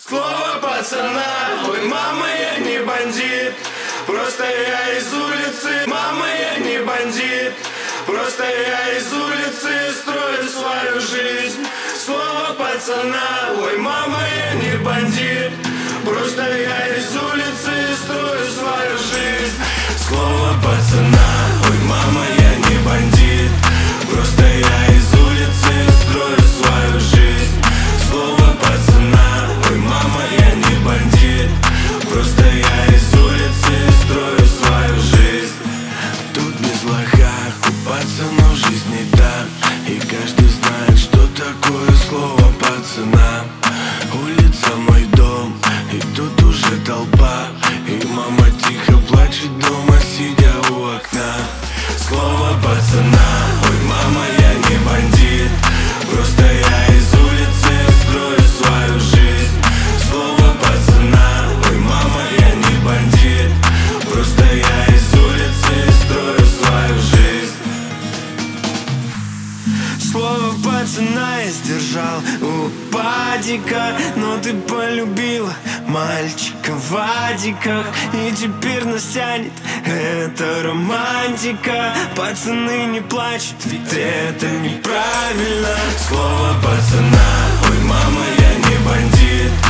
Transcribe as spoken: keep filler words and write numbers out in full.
Слово пацана, ой, мама, я не бандит. Просто я из улицы, мама, я не бандит. Просто я из улицы строю свою жизнь. Слово пацана, ой, мама, я не бандит. Просто я из улицы строю свою жизнь. Слово пацана, ой, мама, я не бандит. Просто я из улицы строю свою жизнь. Слово пацана, ой, мама, я не бандит. Просто я из улицы строю свою жизнь. Тут без лоха, у пацанов жизнь не так. И каждый знает, что такое слово пацана. Улица мой дом, и тут уже толпа. И мама тихо плачет дома, сидя у окна. Слово пацана, ой, мама, я не бандит. Просто я из улицы строю свою жизнь. Слово пацана, ой, мама, я не бандит. Просто я из улицы строю свою жизнь. Слово пацана я сдержал у падика, но ты полюбила мальчика в адиках. И теперь нас тянет эта романтика. Пацаны не плачут, ведь это неправильно. Слово пацана, ой, мама, я не бандит.